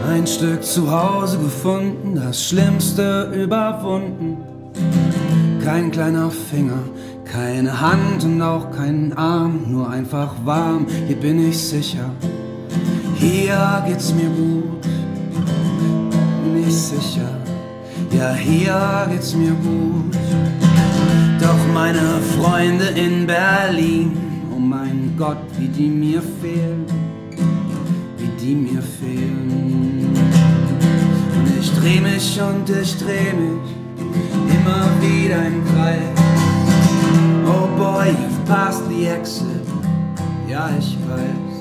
Ein Stück Zuhause gefunden, das Schlimmste überwunden. Kein kleiner Finger, keine Hand und auch kein Arm, nur einfach warm, hier bin ich sicher. Hier geht's mir gut, bin ich sicher. Ja, hier geht's mir gut. Doch meine Freunde in Berlin, oh mein Gott, wie die mir fehlen, wie die mir fehlen. Und ich dreh mich und ich dreh mich immer wieder im Kreis. Oh boy, you've passed the exit, ja ich weiß.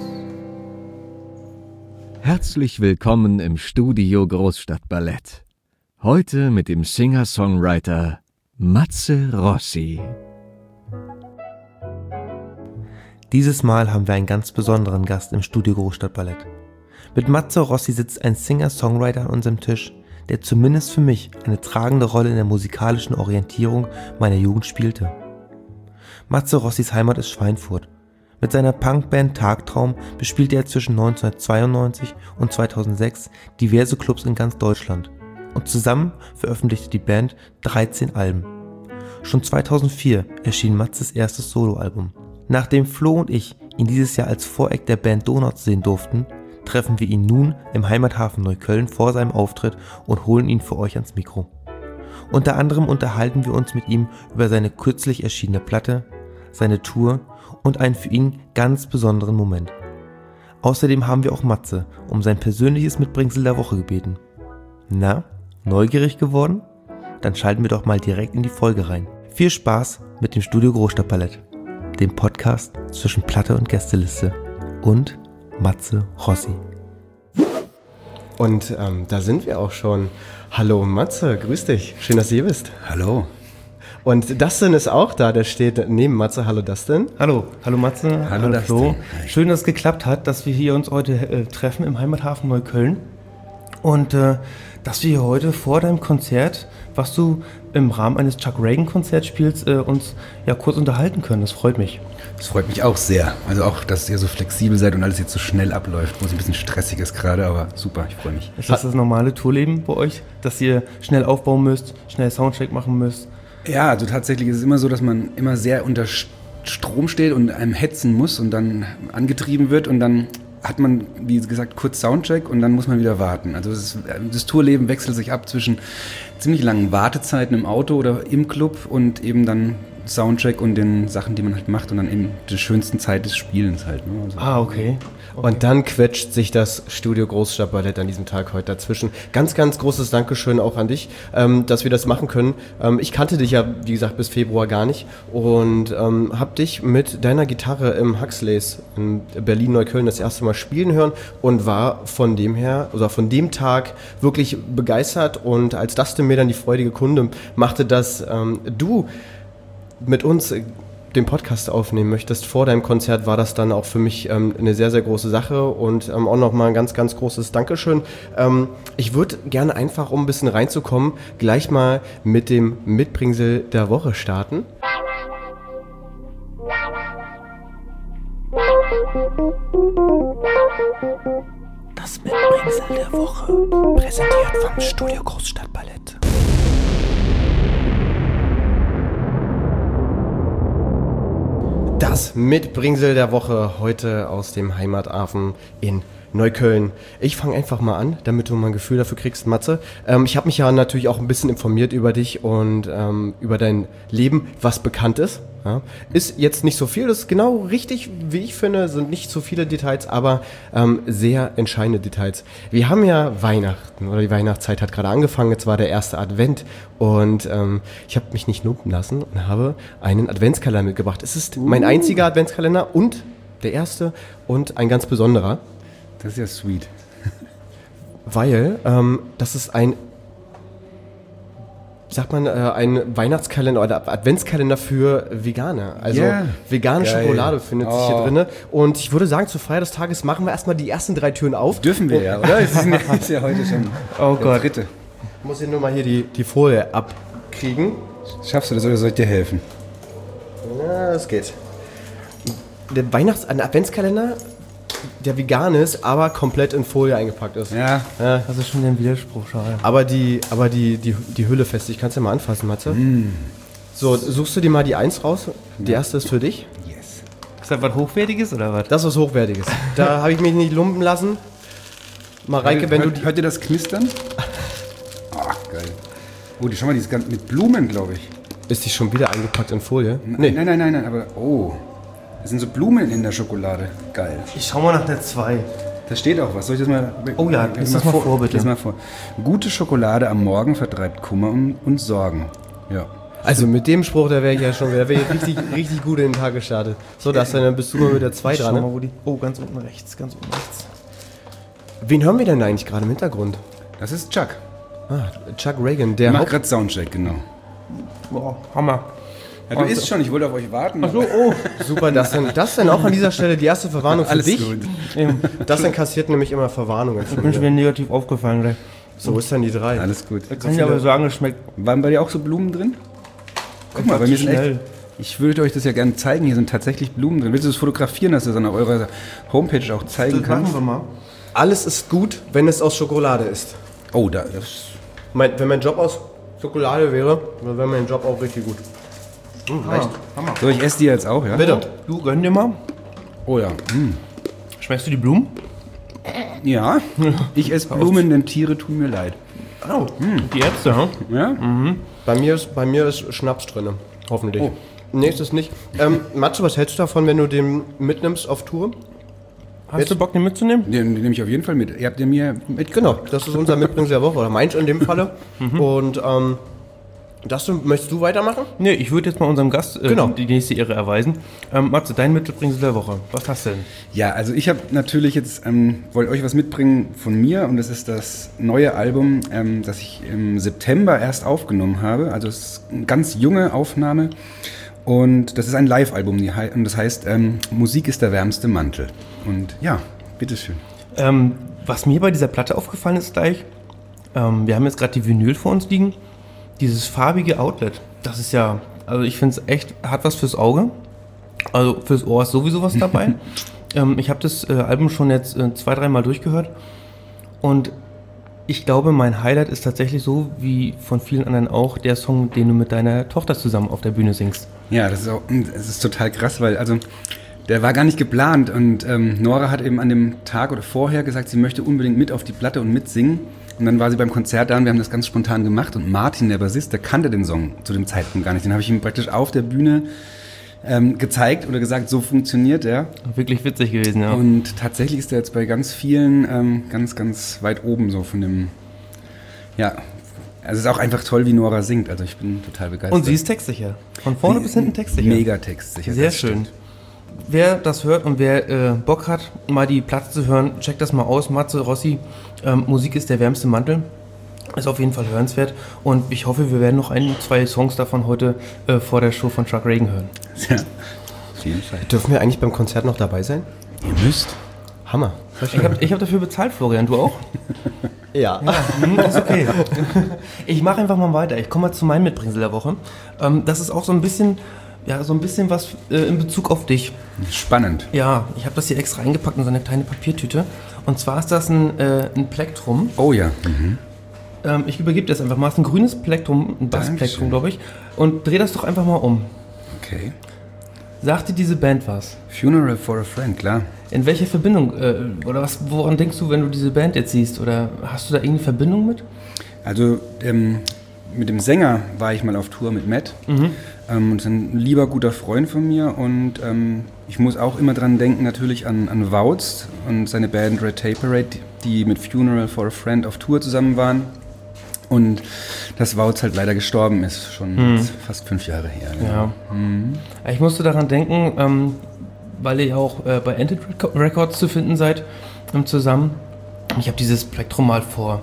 Herzlich willkommen im Studio Großstadtballett. Heute mit dem Singer-Songwriter Matze Rossi. Dieses Mal haben wir einen ganz besonderen Gast im Studio Großstadtballett. Mit Matze Rossi sitzt ein Singer-Songwriter an unserem Tisch, der zumindest für mich eine tragende Rolle in der musikalischen Orientierung meiner Jugend spielte. Matze Rossis Heimat ist Schweinfurt. Mit seiner Punkband Tagtraum bespielte er zwischen 1992 und 2006 diverse Clubs in ganz Deutschland. Und zusammen veröffentlichte die Band 13 Alben. Schon 2004 erschien Matzes erstes Soloalbum. Nachdem Flo und ich ihn dieses Jahr als Voreck der Band Donuts sehen durften, treffen wir ihn nun im Heimathafen Neukölln vor seinem Auftritt und holen ihn für euch ans Mikro. Unter anderem unterhalten wir uns mit ihm über seine kürzlich erschienene Platte, seine Tour und einen für ihn ganz besonderen Moment. Außerdem haben wir auch Matze um sein persönliches Mitbringsel der Woche gebeten. Na, neugierig geworden? Dann schalten wir doch mal direkt in die Folge rein. Viel Spaß mit dem Studio Großstadtballett, dem Podcast zwischen Platte und Gästeliste und Matze Rossi. Und da sind wir auch schon. Hallo Matze, grüß dich. Schön, dass du hier bist. Hallo. Und Dustin ist auch da, der steht neben Matze. Hallo Dustin. Hallo Matze, hallo Flo. Schön, dass es geklappt hat, dass wir hier uns heute treffen im Heimathafen Neukölln. Und dass wir hier heute vor deinem Konzert, was du im Rahmen eines Chuck Reagan-Konzerts spielst, uns ja kurz unterhalten können. Das freut mich. Das freut mich auch sehr. Also auch, dass ihr so flexibel seid und alles jetzt so schnell abläuft, wo es ein bisschen stressig ist gerade, aber super, ich freue mich. Ist das normale Tourleben bei euch, dass ihr schnell aufbauen müsst, schnell Soundcheck machen müsst? Ja, also tatsächlich ist es immer so, dass man immer sehr unter Strom steht und einem hetzen muss und dann angetrieben wird und dann hat man, wie gesagt, kurz Soundcheck und dann muss man wieder warten. Also das Tourleben wechselt sich ab zwischen ziemlich langen Wartezeiten im Auto oder im Club und eben dann Soundcheck und den Sachen, die man halt macht und dann eben der schönsten Zeit des Spielens halt. Ne? Also, Okay. Und dann quetscht sich das Studio Großstadtballett an diesem Tag heute dazwischen. Ganz, ganz großes Dankeschön auch an dich, dass wir das machen können. Ich kannte dich ja, wie gesagt, bis Februar gar nicht und habe dich mit deiner Gitarre im Huxleys in Berlin-Neukölln das erste Mal spielen hören und war von dem Tag wirklich begeistert. Und als Dustin mir dann die freudige Kunde machte, dass du mit uns den Podcast aufnehmen möchtest vor deinem Konzert, war das dann auch für mich eine sehr, sehr große Sache und auch nochmal ein ganz, ganz großes Dankeschön. Ich würde gerne einfach, um ein bisschen reinzukommen, gleich mal mit dem Mitbringsel der Woche starten. Das Mitbringsel der Woche, präsentiert vom Studio Großstadtballett. Das Mitbringsel der Woche heute aus dem Heimathafen in Neukölln. Ich fange einfach mal an, damit du mal ein Gefühl dafür kriegst, Matze. Ich habe mich ja natürlich auch ein bisschen informiert über dich und über dein Leben, was bekannt ist. Ja. Ist jetzt nicht so viel, das ist genau richtig, wie ich finde, sind nicht so viele Details, aber sehr entscheidende Details. Wir haben ja Weihnachten oder die Weihnachtszeit hat gerade angefangen, jetzt war der erste Advent und ich habe mich nicht lumpen lassen und habe einen Adventskalender mitgebracht. Es ist mein einziger Adventskalender und der erste und ein ganz besonderer. das ist ja sweet. Weil das ist ein Weihnachtskalender oder Adventskalender für Veganer. Also vegane Geil. Schokolade findet sich hier drin. Und ich würde sagen, zur Feier des Tages machen wir erstmal die ersten 3 Türen auf. Dürfen wir ja, oder? Es ist ja heute schon der dritte. Ich muss hier nur mal hier die Folie abkriegen. Schaffst du das oder soll ich dir helfen? Ja, das geht. Der Adventskalender der vegan ist, aber komplett in Folie eingepackt ist. Ja. Das ist schon ein Widerspruch, schade. Aber die Hülle fest. Ich kann es ja mal anfassen, Matze. So, suchst du dir mal die 1 raus? Die erste ist für dich. Yes. Ist das was Hochwertiges oder was? Das ist was Hochwertiges. Da habe ich mich nicht lumpen lassen. Mareike, wenn du die... Hört ihr das Knistern? Ach, geil. Oh, schau mal, die ist ganz mit Blumen, glaube ich. Ist die schon wieder eingepackt in Folie? Nein, aber... Oh, das sind so Blumen in der Schokolade. Geil. Ich schau mal nach der 2. Da steht auch was. Soll ich das mal... Oh ja, lies das mal vor, bitte. Lies mal vor. Gute Schokolade am Morgen vertreibt Kummer und Sorgen. Ja. Also mit dem Spruch, da wäre ich ja schon wieder richtig gut in den Tag gestartet. So, dann bist du mal mit der 2 dran. Schau mal, Ne? wo die... Oh, ganz unten rechts, ganz unten rechts. Wen hören wir denn eigentlich gerade im Hintergrund? Das ist Chuck. Chuck Reagan, Der der macht gerade Soundcheck, genau. Boah, Hammer. Ja, du isst schon, ich wollte auf euch warten. Ach so, oh. Super, das denn auch an dieser Stelle die erste Verwarnung für Alles dich. gut. Das dann kassiert nämlich immer Verwarnungen Ich von bin schon mir. wieder negativ aufgefallen gleich. So ist dann die 3. Alles gut. Kann ich aber sagen, es schmeckt Waren bei dir auch so Blumen drin? Guck mal, bei mir sind echt... schnell. Ich würde euch das ja gerne zeigen, hier sind tatsächlich Blumen drin. Willst du das fotografieren, dass du das dann auf eurer Homepage auch zeigen Das machen kannst? wir mal. Alles ist gut, wenn es aus Schokolade ist. Oh, das... Wenn mein Job aus Schokolade wäre, dann wäre mein Job auch richtig gut. Hammer. Hammer. So, ich esse die jetzt auch, ja? Bitte. Du, gönn dir mal. Oh ja. Schmeckst du die Blumen? Ja, ich esse Blumen, denn Tiere tun mir leid. Oh, die Ärzte, hm? Ja? Bei mir ist Schnaps drin. Hoffentlich. Oh. Nee, ist es nicht. Matze, was hältst du davon, wenn du den mitnimmst auf Tour? Hast du Bock, den mitzunehmen? Den nehme ich auf jeden Fall mit. Ihr habt den mir mit. Genau, das ist unser Mitbringsel der Woche, oder meins in dem Falle. Und möchtest du weitermachen? Nee, ich würde jetzt mal unserem Gast Genau. die nächste Ehre erweisen. Matze, dein Mitbringsel der Woche. Was hast du denn? Ja, also ich habe natürlich jetzt, wollte euch was mitbringen von mir und das ist das neue Album, das ich im September erst aufgenommen habe. Also es ist eine ganz junge Aufnahme und das ist ein Live-Album und das heißt Musik ist der wärmste Mantel. Und ja, bitteschön. Was mir bei dieser Platte aufgefallen ist gleich, wir haben jetzt gerade die Vinyl vor uns liegen, dieses farbige Outlet, das ist ja, also ich finde es echt, hat was fürs Auge, also fürs Ohr ist sowieso was dabei. Ich habe das Album schon jetzt 2-3 Mal durchgehört und ich glaube, mein Highlight ist tatsächlich so, wie von vielen anderen auch, der Song, den du mit deiner Tochter zusammen auf der Bühne singst. Ja, das ist total krass, weil also der war gar nicht geplant und Nora hat eben an dem Tag oder vorher gesagt, sie möchte unbedingt mit auf die Platte und mitsingen. Und dann war sie beim Konzert da und wir haben das ganz spontan gemacht und Martin, der Bassist, der kannte den Song zu dem Zeitpunkt gar nicht. Den habe ich ihm praktisch auf der Bühne gezeigt oder gesagt, so funktioniert er. Wirklich witzig gewesen, ja. Und tatsächlich ist er jetzt bei ganz vielen ganz weit oben so von dem, ja, also es ist auch einfach toll, wie Nora singt, also ich bin total begeistert. Und sie ist textsicher. Von vorne bis hinten textsicher. Mega textsicher. Sehr das schön. stimmt. Wer das hört und wer Bock hat, mal die Platte zu hören, checkt das mal aus. Matze Rossi, Musik ist der wärmste Mantel. Ist auf jeden Fall hörenswert. Und ich hoffe, wir werden noch 1-2 Songs davon heute vor der Show von Chuck Reagan hören. Ja, auf jeden Fall. Dürfen wir eigentlich beim Konzert noch dabei sein? Ihr müsst. Hammer. Ich hab dafür bezahlt, Florian. Du auch? Ja. Das ist okay. Ich mache einfach mal weiter. Ich komme mal zu meinem Mitbringsel der Woche. Das ist auch so ein bisschen was in Bezug auf dich. Spannend. Ja, ich habe das hier extra eingepackt in so eine kleine Papiertüte. Und zwar ist das ein Plektrum. Oh ja. Mhm. Ich übergebe das einfach mal. Es ist ein grünes Plektrum, ein Bassplektrum, glaube ich. Und dreh das doch einfach mal um. Okay. Sagt dir diese Band was? Funeral for a Friend, klar. In welcher Verbindung, oder woran denkst du, wenn du diese Band jetzt siehst? Oder hast du da irgendeine Verbindung mit? Also mit dem Sänger war ich mal auf Tour mit Matt. Und ist ein lieber, guter Freund von mir. Und ich muss auch immer dran denken, natürlich an Woutz und seine Band Red Tape Parade, die mit Funeral for a Friend auf Tour zusammen waren. Und dass Woutz halt leider gestorben ist, schon jetzt fast 5 Jahre her. Ja. Ich musste daran denken, weil ihr ja auch bei Ented Records zu finden seid, zusammen. Ich habe dieses Plektrum mal vor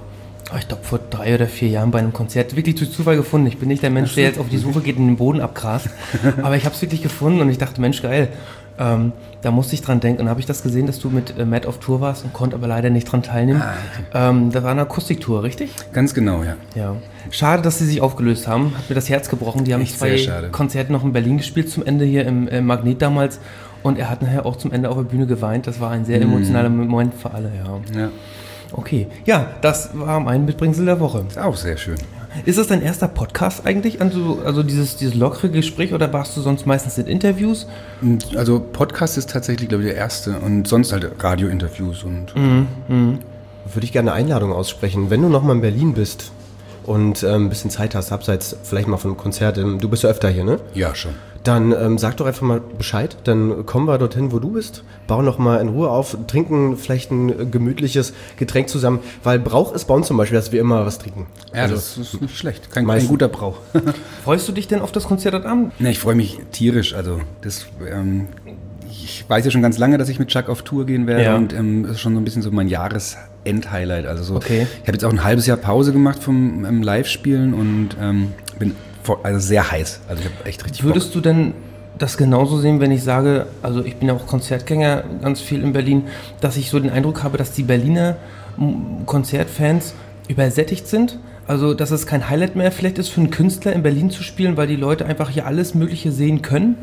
3 oder 4 Jahren bei einem Konzert wirklich durch Zufall gefunden. Ich bin nicht der Mensch, der jetzt auf die Suche geht und den Boden abgrast. Aber ich habe es wirklich gefunden und ich dachte, Mensch, geil. Da musste ich dran denken. Und habe ich das gesehen, dass du mit Matt auf Tour warst und konnte aber leider nicht dran teilnehmen. Da war eine Akustiktour, richtig? Ganz genau, ja. Ja. Schade, dass sie sich aufgelöst haben. Hat mir das Herz gebrochen. Die haben Echt sehr 2 schade. Konzerte noch in Berlin gespielt zum Ende hier im Magnet damals. Und er hat nachher auch zum Ende auf der Bühne geweint. Das war ein sehr emotionaler Moment für alle, ja. Okay, ja, das war mein Mitbringsel der Woche. Ist auch sehr schön. Ist das dein erster Podcast eigentlich? Also dieses lockere Gespräch oder warst du sonst meistens in Interviews? Also Podcast ist tatsächlich, glaube ich, der erste und sonst halt Radiointerviews und... Würde ich gerne eine Einladung aussprechen. Wenn du nochmal in Berlin bist und ein bisschen Zeit hast, abseits vielleicht mal von einem Konzert, du bist ja öfter hier, ne? Ja, schon. Dann sag doch einfach mal Bescheid, dann kommen wir dorthin, wo du bist, bauen noch mal in Ruhe auf, trinken vielleicht ein gemütliches Getränk zusammen, weil Brauch ist bei uns zum Beispiel, dass wir immer was trinken. Ja, also, das ist nicht schlecht, kein guter Brauch. Freust du dich denn auf das Konzert heute Abend? Ne, ich freue mich tierisch, also das... ich weiß ja schon ganz lange, dass ich mit Chuck auf Tour gehen werde und das ist schon so ein bisschen so mein Jahresend-Highlight. Also so, okay. Ich habe jetzt auch ein halbes Jahr Pause gemacht vom Live-Spielen und bin sehr heiß. Also ich habe echt richtig Würdest Bock. du denn das genauso sehen, wenn ich sage, also ich bin ja auch Konzertgänger ganz viel in Berlin, dass ich so den Eindruck habe, dass die Berliner Konzertfans übersättigt sind? Also dass es kein Highlight mehr vielleicht ist für einen Künstler in Berlin zu spielen, weil die Leute einfach hier alles Mögliche sehen können?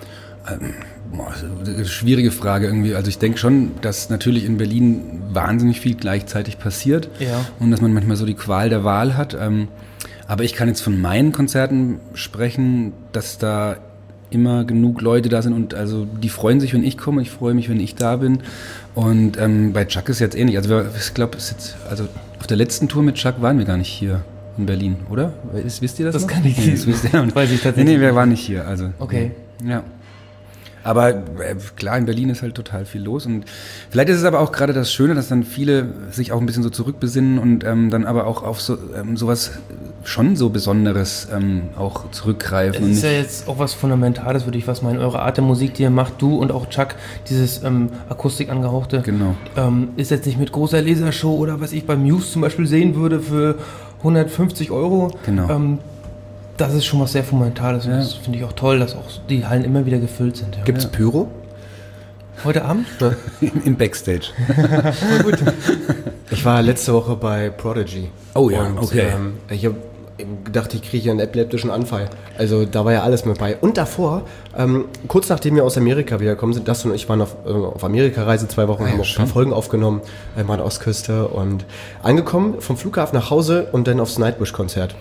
Schwierige Frage irgendwie. Also ich denke schon, dass natürlich in Berlin wahnsinnig viel gleichzeitig passiert und dass man manchmal so die Qual der Wahl hat. Aber ich kann jetzt von meinen Konzerten sprechen, dass da immer genug Leute da sind und also die freuen sich, wenn ich komme, ich freue mich, wenn ich da bin. Und bei Chuck ist jetzt ähnlich. Also ich glaube, auf der letzten Tour mit Chuck waren wir gar nicht hier in Berlin, oder? Wisst ihr das? Das kann ich nicht. Das wisst ihr nicht. Weiß ich tatsächlich. Nee, wir waren nicht hier. Also, okay. Ja. Aber klar, in Berlin ist halt total viel los und vielleicht ist es aber auch gerade das Schöne, dass dann viele sich auch ein bisschen so zurückbesinnen und dann aber auch auf sowas schon so Besonderes auch zurückgreifen. Es ist ja jetzt auch was Fundamentales, würde ich was meinen. Eure Art der Musik, die ihr macht, du und auch Chuck, dieses Akustik angehauchte, genau. Ist jetzt nicht mit großer Lasershow oder was ich bei Muse zum Beispiel sehen würde für 150 €. Genau. Das ist schon was sehr Fundamentales. Ja. Das finde ich auch toll, dass auch die Hallen immer wieder gefüllt sind. Ja. Gibt's Pyro? Heute Abend? Im Backstage. Voll gut. Ich war letzte Woche bei Prodigy. Oh ja, und, okay. Ich habe gedacht, ich kriege einen epileptischen Anfall. Also da war ja alles mit bei. Und davor, kurz nachdem wir aus Amerika wiedergekommen sind, Dustin und ich waren auf Amerika-Reise 2 Wochen, haben auch ein paar Folgen aufgenommen, mal an der Ostküste und angekommen, vom Flughafen nach Hause und dann aufs Nightwish-Konzert.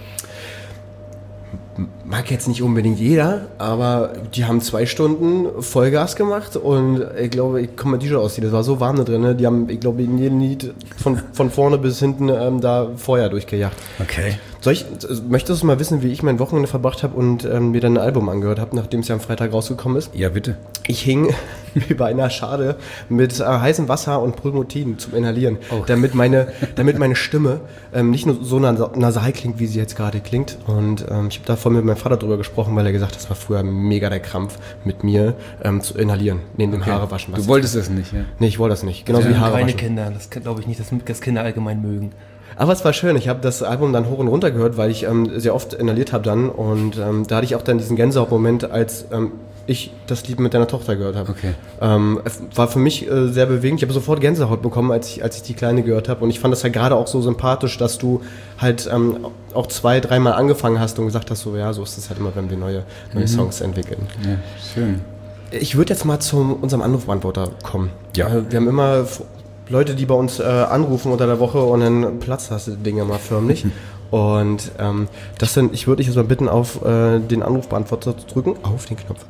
Mag jetzt nicht unbedingt jeder, aber die haben 2 Stunden Vollgas gemacht und ich glaube, ich komme mal T-Shirt ausziehen, das war so warm da drin, ne? Die haben, ich glaube, in jedem Lied von vorne bis hinten da Feuer durchgejagt. Okay. Möchtest du mal wissen, wie ich mein Wochenende verbracht habe und mir dann ein Album angehört habe, nachdem es ja am Freitag rausgekommen ist? Ja, bitte. Ich hing über einer Schale mit heißem Wasser und Pulmotin zum Inhalieren, damit meine Stimme nicht nur so nasal klingt, wie sie jetzt gerade klingt. Und ich habe da vorhin mit meinem Vater drüber gesprochen, weil er gesagt hat, das war früher mega der Krampf, mit mir zu inhalieren, neben dem Haare waschen. Du wolltest das nicht, ja? Nee, ich wollte das nicht. Genauso wie Haare keine waschen. Kinder, das glaube ich nicht, dass Kinder allgemein mögen. Aber es war schön, ich habe das Album dann hoch und runter gehört, weil ich sehr oft inhaliert habe dann und da hatte ich auch dann diesen Gänsehautmoment, als ich das Lied mit deiner Tochter gehört habe. Okay. War für mich sehr bewegend, ich habe sofort Gänsehaut bekommen, als ich die Kleine gehört habe und ich fand das halt gerade auch so sympathisch, dass du halt auch 2-3 Mal angefangen hast und gesagt hast, so ja, so ist es halt immer, wenn wir neue Songs entwickeln. Ja, schön. Ich würde jetzt mal zu unserem Anrufbeantworter kommen. Ja. Wir haben immer Leute, die bei uns anrufen unter der Woche und dann platzt das Ding mal förmlich. Und ich würde dich jetzt mal bitten, auf den Anrufbeantworter zu drücken, auf den Knopf.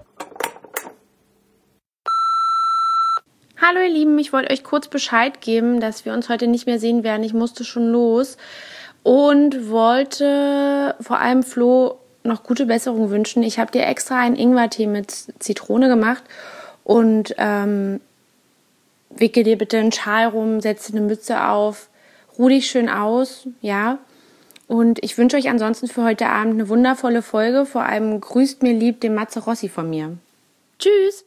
Hallo ihr Lieben, ich wollte euch kurz Bescheid geben, dass wir uns heute nicht mehr sehen werden. Ich musste schon los und wollte vor allem Flo noch gute Besserung wünschen. Ich habe dir extra einen Ingwertee mit Zitrone gemacht und wickel dir bitte einen Schal rum, setz dir eine Mütze auf, ruh dich schön aus, ja. Und ich wünsche euch ansonsten für heute Abend eine wundervolle Folge. Vor allem grüßt mir lieb den Matze Rossi von mir. Tschüss!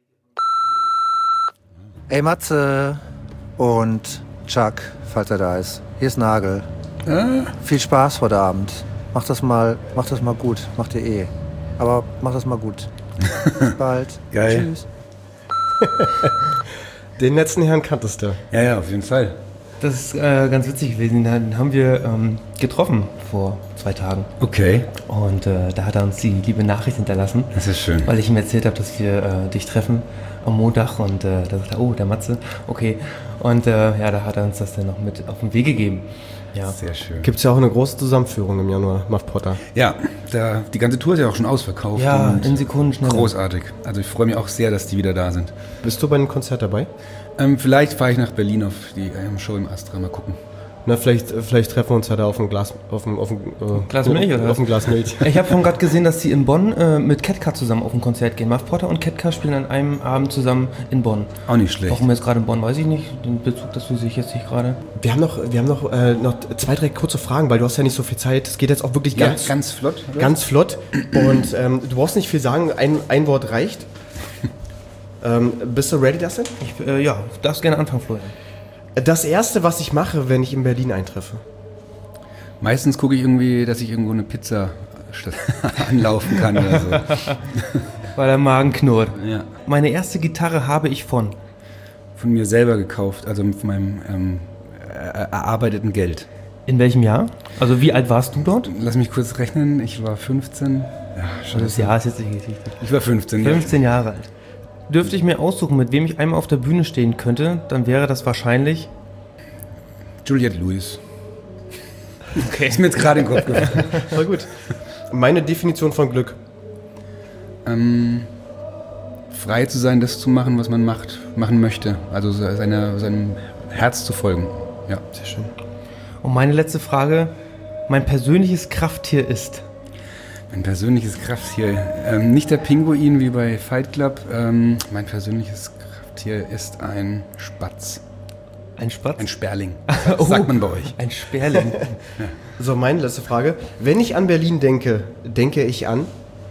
Ey Matze und Chuck, falls er da ist. Hier ist Nagel. Viel Spaß heute Abend. Mach das mal gut. Macht ihr Aber mach das mal gut. Bis bald. Geil. Tschüss. Den letzten Herrn kanntest du. Ja, auf jeden Fall. Das ist ganz witzig gewesen. Den haben wir getroffen vor 2 Tagen. Okay. Und da hat er uns die liebe Nachricht hinterlassen. Das ist schön. Weil ich ihm erzählt habe, dass wir dich treffen am Montag. Und da sagt er, oh, der Matze, okay. Und da hat er uns das dann noch mit auf den Weg gegeben. Ja. Sehr schön. Gibt es ja auch eine große Zusammenführung im Januar, Muff Potter. Ja, die ganze Tour ist ja auch schon ausverkauft. Ja, und in Sekunden schnell. Großartig. Also ich freue mich auch sehr, dass die wieder da sind. Bist du bei einem Konzert dabei? Vielleicht fahre ich nach Berlin auf die Show im Astra, mal gucken. Na, vielleicht treffen wir uns ja da auf ein Glas Milch, oder? Auf ein Glas Milch. Ich habe vorhin gerade gesehen, dass sie in Bonn mit Ketka zusammen auf ein Konzert gehen. Muff Potter und Ketka spielen an einem Abend zusammen in Bonn. Auch nicht schlecht. Warum jetzt gerade in Bonn, weiß ich nicht. Den Bezug, das sehe ich jetzt nicht gerade. Wir haben noch 2, 3 kurze Fragen, weil du hast ja nicht so viel Zeit. Es geht jetzt auch wirklich ganz flott. Oder? Ganz flott. Und du brauchst nicht viel sagen, ein Wort reicht. Bist du ready, Dustin? Ja, du darfst gerne anfangen, Florian. Das Erste, was ich mache, wenn ich in Berlin eintreffe. Meistens gucke ich irgendwie, dass ich irgendwo eine Pizza anlaufen kann oder so. Weil der Magen knurrt. Ja. Meine erste Gitarre habe ich von mir selber gekauft, also mit meinem erarbeiteten Geld. In welchem Jahr? Also wie alt warst du dort? Lass mich kurz rechnen, ich war 15. Ja, also das Jahr ist jetzt nicht wichtig. Ich war 15. 15 Jahre alt. Dürfte ich mir aussuchen, mit wem ich einmal auf der Bühne stehen könnte, dann wäre das wahrscheinlich Juliette Lewis. Okay. Ist mir jetzt gerade in den Kopf gefallen. Voll gut. Meine Definition von Glück. Frei zu sein, das zu machen, was man machen möchte. Also seinem Herz zu folgen. Ja, sehr schön. Und meine letzte Frage, mein persönliches Krafttier ist? Mein persönliches Krafttier, nicht der Pinguin wie bei Fight Club. Mein persönliches Krafttier ist ein Spatz. Ein Spatz? Ein Sperling. Das sagt man bei euch. Ein Sperling. Ja. So, meine letzte Frage. Wenn ich an Berlin denke, denke ich an?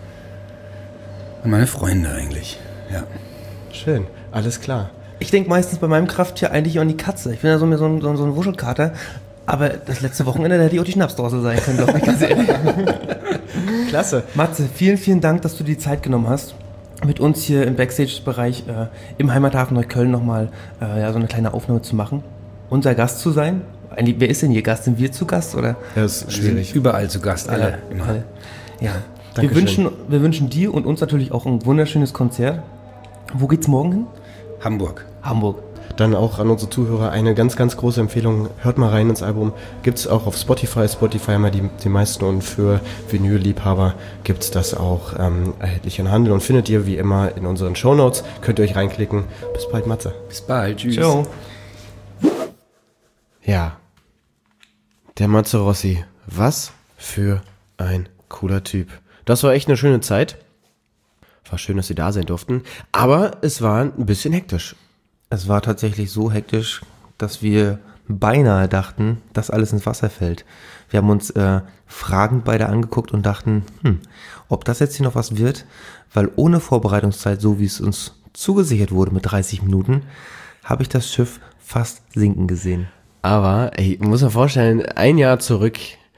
An meine Freunde eigentlich, ja. Schön, alles klar. Ich denke meistens bei meinem Krafttier eigentlich an die Katze. Ich bin ja so ein Wuschelkater. Aber das letzte Wochenende hätte ich auch die Schnapsdose sein können, glaube ich, ganz ehrlich. Klasse. Matze, vielen, vielen Dank, dass du die Zeit genommen hast, mit uns hier im Backstage-Bereich im Heimathafen Neukölln nochmal so eine kleine Aufnahme zu machen. Unser Gast zu sein. Wer ist denn hier Gast? Sind wir zu Gast? Oder? Das ist schwierig. Überall zu Gast, alle. Immer. Ja. Wir wünschen dir und uns natürlich auch ein wunderschönes Konzert. Wo geht's morgen hin? Hamburg. Dann auch an unsere Zuhörer eine ganz, ganz große Empfehlung. Hört mal rein ins Album. Gibt es auch auf Spotify. Spotify haben wir die meisten und für Vinyl-Liebhaber gibt es das auch erhältlich in Handel und findet ihr wie immer in unseren Shownotes. Könnt ihr euch reinklicken. Bis bald, Matze. Bis bald. Tschüss. Ciao. Ja, der Matze Rossi. Was für ein cooler Typ. Das war echt eine schöne Zeit. War schön, dass Sie da sein durften. Aber es war ein bisschen hektisch. Es war tatsächlich so hektisch, dass wir beinahe dachten, dass alles ins Wasser fällt. Wir haben uns fragend beide angeguckt und dachten, ob das jetzt hier noch was wird, weil ohne Vorbereitungszeit, so wie es uns zugesichert wurde mit 30 Minuten, habe ich das Schiff fast sinken gesehen. Aber, muss man vorstellen, ein Jahr zurück,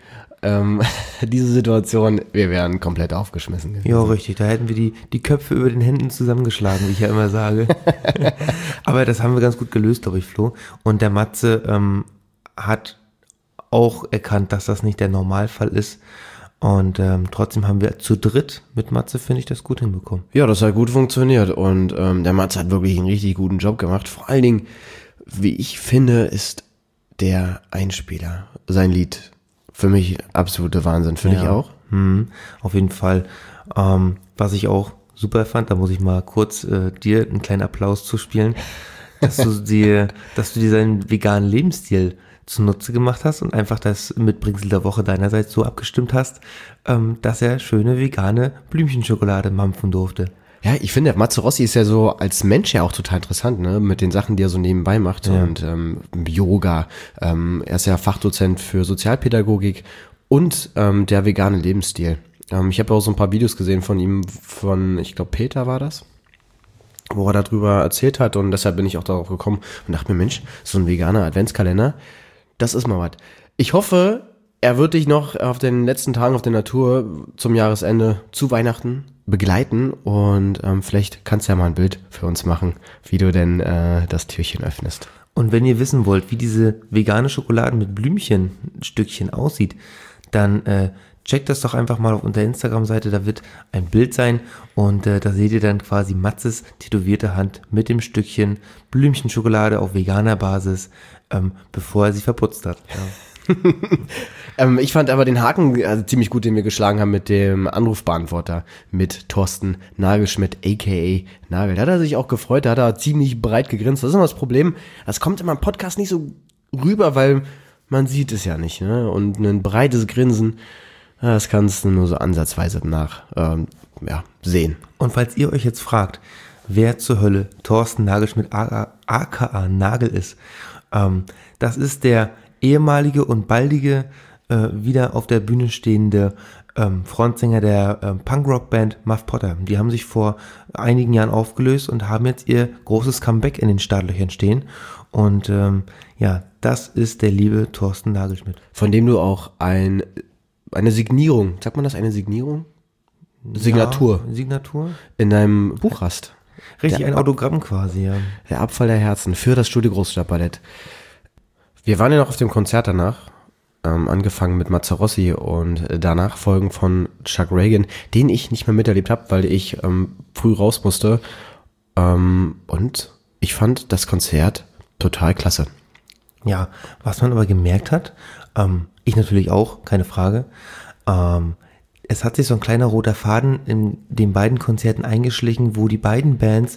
diese Situation, wir wären komplett aufgeschmissen gewesen. Ja, richtig, da hätten wir die Köpfe über den Händen zusammengeschlagen, wie ich ja immer sage. Aber das haben wir ganz gut gelöst, glaube ich, Flo. Und der Matze hat auch erkannt, dass das nicht der Normalfall ist. Und trotzdem haben wir zu dritt mit Matze, finde ich, das gut hinbekommen. Ja, das hat gut funktioniert und der Matze hat wirklich einen richtig guten Job gemacht. Vor allen Dingen, wie ich finde, ist der Einspieler, sein Lied, für mich absolute Wahnsinn, finde ich auch. Auf jeden Fall. Was ich auch super fand, da muss ich mal kurz dir einen kleinen Applaus zuspielen, dass du dir seinen veganen Lebensstil zunutze gemacht hast und einfach das Mitbringsel der Woche deinerseits so abgestimmt hast, dass er schöne vegane Blümchenschokolade mampfen durfte. Ja, ich finde, Matze Rossi ist ja so als Mensch ja auch total interessant, ne, mit den Sachen, die er so nebenbei macht und Yoga. Er ist ja Fachdozent für Sozialpädagogik und der vegane Lebensstil. Ich habe auch so ein paar Videos gesehen von ihm, ich glaube Peter war das, wo er darüber erzählt hat und deshalb bin ich auch darauf gekommen und dachte mir, Mensch, so ein veganer Adventskalender, das ist mal was. Ich hoffe, er wird dich noch auf den letzten Tagen auf der Natur zum Jahresende zu Weihnachten begleiten und vielleicht kannst du ja mal ein Bild für uns machen, wie du denn das Türchen öffnest. Und wenn ihr wissen wollt, wie diese vegane Schokolade mit Blümchenstückchen aussieht, dann checkt das doch einfach mal auf unserer Instagram-Seite, da wird ein Bild sein und da seht ihr dann quasi Matzes tätowierte Hand mit dem Stückchen Blümchenschokolade auf veganer Basis, bevor er sie verputzt hat. Ja. Ich fand aber den Haken ziemlich gut, den wir geschlagen haben mit dem Anrufbeantworter mit Thorsten Nagelschmidt, a.k.a. Nagel. Da hat er sich auch gefreut, da hat er ziemlich breit gegrinst. Das ist immer das Problem, das kommt immer im Podcast nicht so rüber, weil man sieht es ja nicht. Ne? Und ein breites Grinsen, das kannst du nur so ansatzweise sehen. Und falls ihr euch jetzt fragt, wer zur Hölle Thorsten Nagelschmidt aka Nagel ist, das ist der ehemalige und baldige wieder auf der Bühne stehende Frontsänger der Punkrock-Band Muff Potter. Die haben sich vor einigen Jahren aufgelöst und haben jetzt ihr großes Comeback in den Startlöchern stehen. Und das ist der liebe Thorsten Nagelschmidt. Von dem du auch eine Signierung, sagt man das, eine Signierung? Signatur. Ja, Signatur. In deinem Buch hast. Richtig, ein Autogramm quasi, ja. Der Abfall der Herzen für das Studio Großstadtballett. Wir waren ja noch auf dem Konzert danach, angefangen mit Matze Rossi und danach Folgen von Chuck Ragan, den ich nicht mehr miterlebt habe, weil ich früh raus musste. Und ich fand das Konzert total klasse. Ja, was man aber gemerkt hat, ich natürlich auch, keine Frage, es hat sich so ein kleiner roter Faden in den beiden Konzerten eingeschlichen, wo die beiden Bands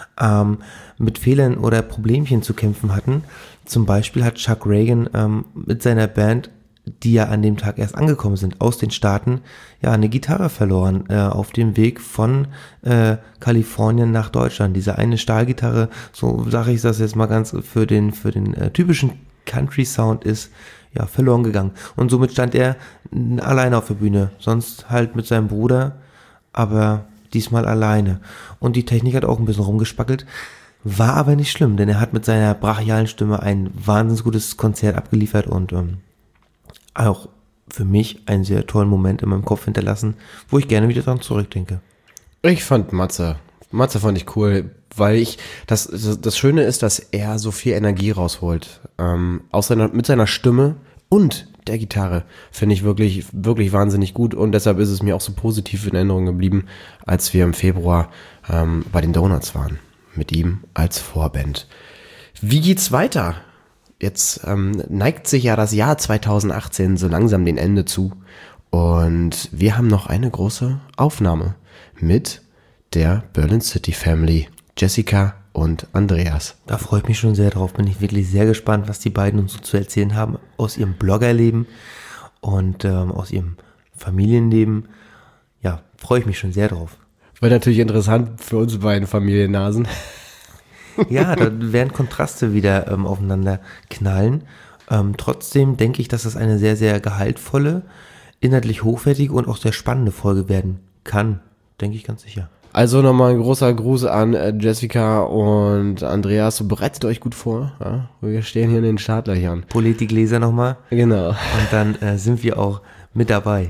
mit Fehlern oder Problemchen zu kämpfen hatten. Zum Beispiel hat Chuck Ragan mit seiner Band, die ja an dem Tag erst angekommen sind, aus den Staaten, ja, eine Gitarre verloren auf dem Weg von Kalifornien nach Deutschland. Diese eine Stahlgitarre, so sage ich das jetzt mal ganz für den typischen Country-Sound ist, ja, verloren gegangen. Und somit stand er alleine auf der Bühne, sonst halt mit seinem Bruder, aber diesmal alleine. Und die Technik hat auch ein bisschen rumgespackelt, war aber nicht schlimm, denn er hat mit seiner brachialen Stimme ein wahnsinnig gutes Konzert abgeliefert und auch für mich einen sehr tollen Moment in meinem Kopf hinterlassen, wo ich gerne wieder dran zurückdenke. Ich fand Matze fand ich cool, weil das Schöne ist, dass er so viel Energie rausholt, mit seiner Stimme und der Gitarre, finde ich wirklich, wirklich wahnsinnig gut und deshalb ist es mir auch so positiv in Erinnerung geblieben, als wir im Februar bei den Donuts waren, mit ihm als Vorband. Wie geht's weiter? Jetzt neigt sich ja das Jahr 2018 so langsam dem Ende zu und wir haben noch eine große Aufnahme mit der Berlin City Family, Jessica und Andreas. Da freue ich mich schon sehr drauf, bin ich wirklich sehr gespannt, was die beiden uns so zu erzählen haben aus ihrem Bloggerleben und aus ihrem Familienleben. Ja, freue ich mich schon sehr drauf. War natürlich interessant für uns beiden Familiennasen. Ja, da werden Kontraste wieder aufeinander knallen. Trotzdem denke ich, dass das eine sehr, sehr gehaltvolle, inhaltlich hochwertige und auch sehr spannende Folge werden kann. Denke ich ganz sicher. Also nochmal ein großer Gruß an Jessica und Andreas. Bereitet euch gut vor. Ja? Wir stehen hier in den Startlöchern. Politikleser nochmal. Genau. Und dann sind wir auch mit dabei.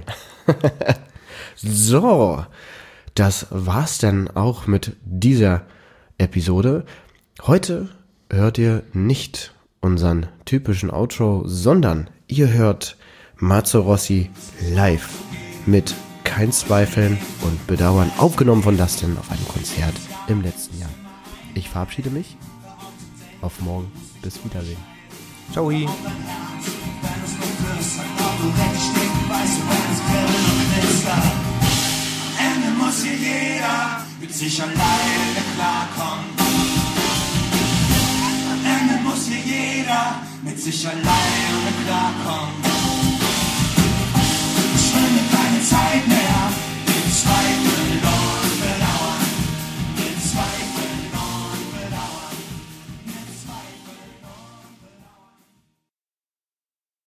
So, das war's dann auch mit dieser Episode. Heute hört ihr nicht unseren typischen Outro, sondern ihr hört Matze Rossi live mit Kein Zweifeln und Bedauern, aufgenommen von Dustin auf einem Konzert im letzten Jahr. Ich verabschiede mich. Auf morgen. Bis Wiedersehen. Ciao. Ende muss hier jeder mit sich alleine klarkommen. Am Ende muss hier jeder mit sich alleine klarkommen.